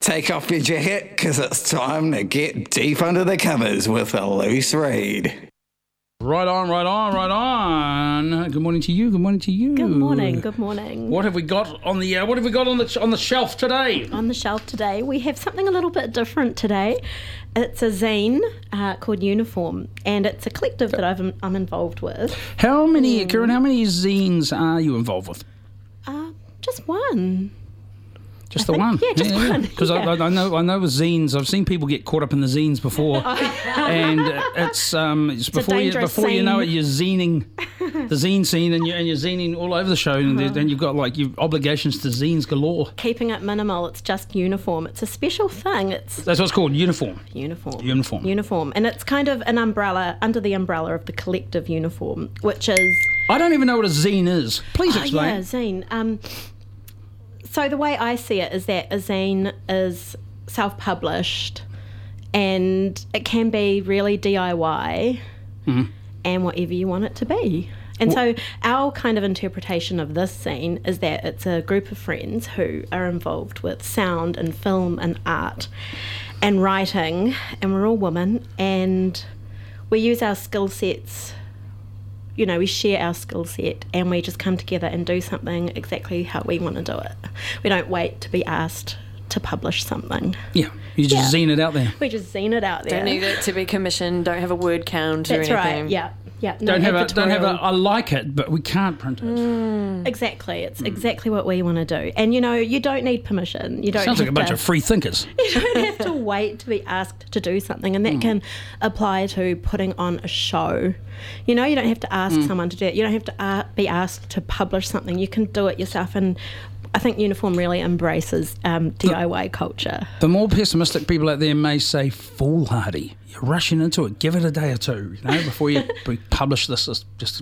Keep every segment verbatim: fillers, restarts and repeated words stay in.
Take off your jacket, because it's time to get deep under the covers with a loose read. Right on, right on, right on. Good morning to you. Good morning to you. Good morning. Good morning. What have we got on the uh, What have we got on the on the shelf today? On the shelf today, we have something a little bit different today. It's a zine uh, called Uniform, and it's a collective that I've, I'm involved with. How many, mm. Karen? How many zines are you involved with? Uh, just one. Just I the think, one? Yeah, just yeah, one. Because yeah. I, I know I know with zines, I've seen people get caught up in the zines before. and it's, um, it's, it's before, you, before you know it, you're zining the zine scene and you're, and you're zining all over the show. And uh-huh. then you've got like you've obligations to zines galore. Keeping it minimal, it's just uniform. It's a special thing. It's That's what it's called, uniform. Uniform. Uniform. Uniform. And it's kind of an umbrella, under the umbrella of the collective Uniform, which is... I don't even know what a zine is. Please explain. Oh, yeah, zine. Um... So the way I see it is that a zine is self-published and it can be really D I Y mm-hmm. and whatever you want it to be. And well, so our kind of interpretation of this zine is that it's a group of friends who are involved with sound and film and art and writing, and we're all women, and we use our skill sets. You know, we share our skill set and we just come together and do something exactly how we want to do it. We don't wait to be asked to publish something. Yeah, you just yeah. zine it out there. We just zine it out there. Don't need it to be commissioned, don't have a word count That's or anything. Right, yeah. Yeah, no don't have a don't have a I like it, but we can't print it. Mm. Exactly, it's mm. exactly what we want to do. And you know, you don't need permission. You don't. Sounds have like a bunch to, of free thinkers. You don't have to wait to be asked to do something, and that mm. can apply to putting on a show. You know, you don't have to ask mm. someone to do it. You don't have to uh, be asked to publish something. You can do it yourself, and I think Uniform really embraces um, D I Y the, culture. The more pessimistic people out there may say foolhardy. You're rushing into it. Give it a day or two, you know, before you publish this. Just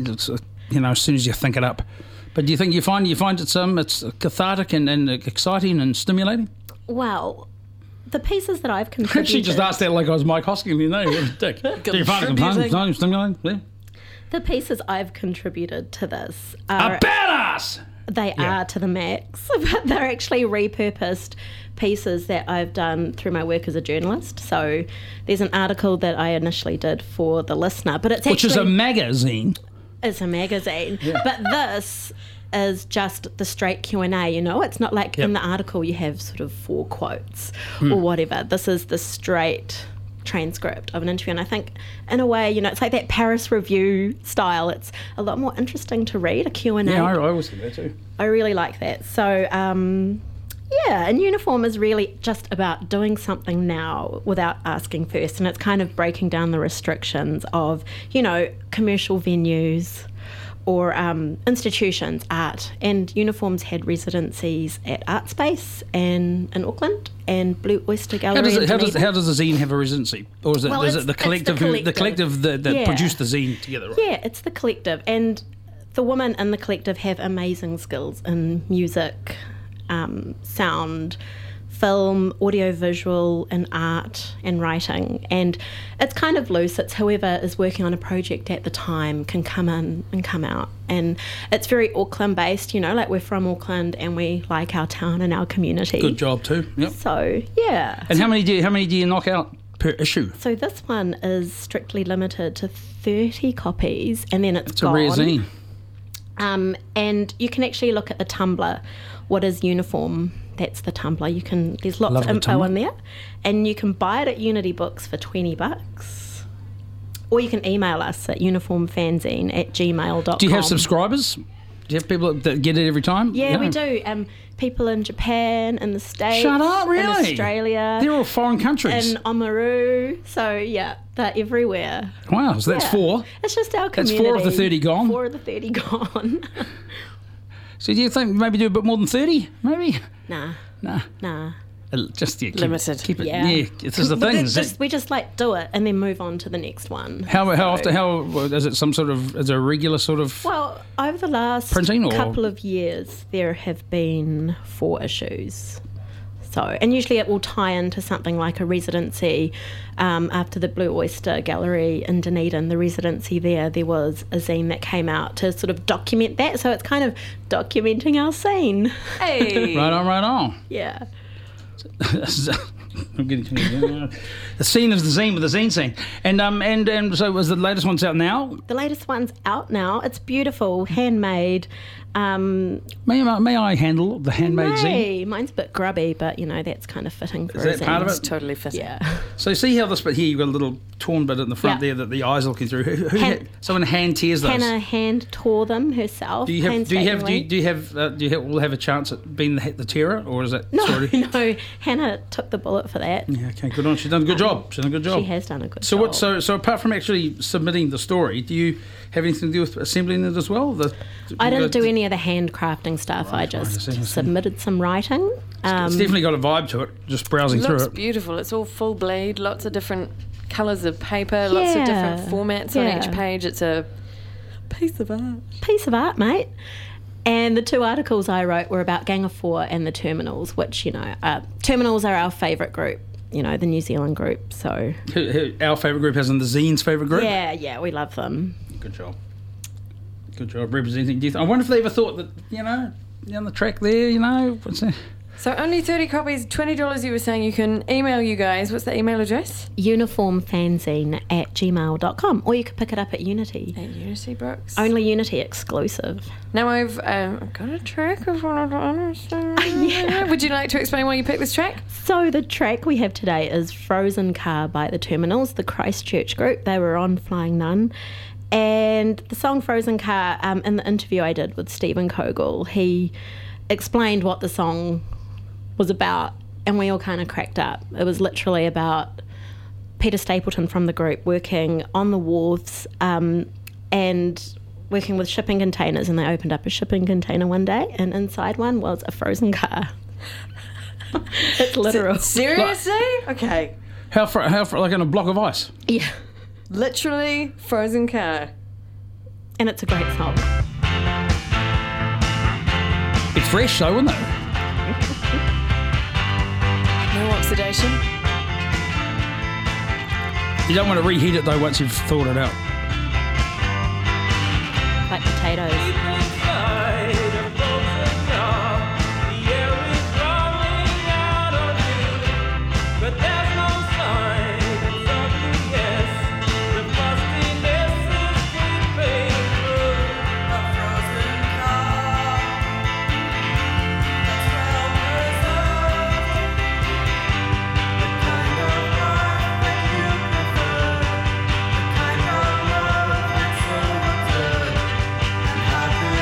you know, as soon as you think it up. But do you think you find you find it's um it's cathartic and, and exciting and stimulating? Well, the pieces that I've contributed. She just asked that like I was Mike Hosking, you know, what a dick. Do you find it stimulating? Yeah. The pieces I've contributed to this are a badass. They yeah. are to the max, but they're actually repurposed pieces that I've done through my work as a journalist. So there's an article that I initially did for The Listener, but it's Which actually... is a magazine. It's a magazine. Yeah. But this is just the straight Q and A, you know? It's not like yep. in the article you have sort of four quotes hmm. or whatever. This is the straight transcript of an interview, and I think in a way, you know, it's like that Paris Review style. It's a lot more interesting to read, a Q and A. Yeah, I, I always think that too. I really like that. So um yeah, and Uniform is really just about doing something now without asking first, and it's kind of breaking down the restrictions of, you know, commercial venues or um, institutions, art. And Uniform's had residencies at Art Space and in Auckland and Blue Oyster Gallery. How does, it, how, does, Dunedin. how does the zine have a residency? Or is it, well, is it the collective, the who, collective the collective that, that yeah. produced the zine together? Right? Yeah, it's the collective. And the women in the collective have amazing skills in music, um, sound, film, audiovisual, and art and writing. And it's kind of loose. It's whoever is working on a project at the time can come in and come out. And it's very Auckland based, you know, like we're from Auckland and we like our town and our community. Good job too. Yep. So, yeah. And how many do you, how many do you knock out per issue? So this one is strictly limited to thirty copies, and then it's, it's gone. It's a rare zine. Um, and you can actually look at the Tumblr. What is Uniform? That's the Tumblr. You can. There's lots Love of the info Tumblr. in there, and you can buy it at Unity Books for twenty bucks, or you can email us at uniformfanzine at gmail dot com. Do you have subscribers? Do you have people that get it every time? Yeah, yeah. we do. Um, people in Japan, in the States, Shut up, really? in Australia. They're all foreign countries. In Oamaru. So, yeah, they're everywhere. Wow, so that's yeah. four. It's just our community. That's four of the thirty gone. Four of the thirty gone. So do you think maybe do a bit more than thirty? Maybe? Nah. Nah. Nah. Just yeah, keep limited. It, keep it. Yeah. Yeah. This is the thing. Just, we just like do it and then move on to the next one. How so, how often? How is it? Some sort of is it a regular sort of? Well, over the last printing or? couple of years, there have been four issues. So, and usually it will tie into something like a residency. Um, after the Blue Oyster Gallery in Dunedin, the residency there, there was a zine that came out to sort of document that. So it's kind of documenting our scene. Hey, right on, right on. Yeah. I'm getting the scene is the zine with the zine scene, and um and and so was the latest one's out now. The latest one's out now. It's beautiful, handmade. Um, may I, may I handle the handmade zine? Hey, mine's a bit grubby, but you know that's kind of fitting for Is a that zine. part of It's it? totally fitting. Yeah. So see how this bit here, you've got a little torn bit in the front Yeah. there that the eyes are looking through. Who, who Han- ha- someone hand tears those. Hannah hand tore them herself. do you have do you have do you, painstakingly. do you have uh, do you have, will have a chance at being the, the tearer, or is that No, sort of, no. Hannah took the bullet for that. yeah, okay, good on. She's done a good job. She's done a good job. She has done a good So job. what? So so apart from actually submitting the story, do you have anything to do with assembling it as well? The, I didn't the- do any of the handcrafting stuff. I Right, just I see, I see. submitted some writing. Um, It's definitely got a vibe to it. Just browsing It through looks it. beautiful. It's all full bleed, lots of different colours of paper, lots of different Yeah, formats on yeah. each page. It's a piece of art. piece of art, mate. And the two articles I wrote were about Gang of Four and the Terminals, which, you know, uh, Terminals are our favourite group, you know, the New Zealand group. So, Who- who- Our favourite group has in the zine's favourite group. yeah, yeah, we love them. Good job. Good job representing. Do you th- I wonder if they ever thought that, you know, on the track there, you know, what's that? So only thirty copies, twenty dollars you were saying. You can email you guys. What's the email address? Uniformfanzine at gmail dot com. Or you could pick it up at Unity. At Unity Brooks. Only Unity exclusive. Now I've um, got a track of one of the understand. Yeah. Would you like to explain why you picked this track? So the track we have today is Frozen Car by the Terminals, the Christchurch group. They were on Flying Nun. And the song Frozen Car, um, in the interview I did with Stephen Kogel, he explained what the song was about, and we all kind of cracked up. It was literally about Peter Stapleton from the group working on the wharves um, and working with shipping containers, and they opened up a shipping container one day, and inside one was a frozen car. It's literal. Seriously? Okay. How far, how far, like in a block of ice? Yeah, Literally frozen car. and it's a great song. It's fresh though, isn't it? No oxidation. You don't want to reheat it though once you've thawed it out. Like potatoes. Happy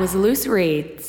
was Loose Reads.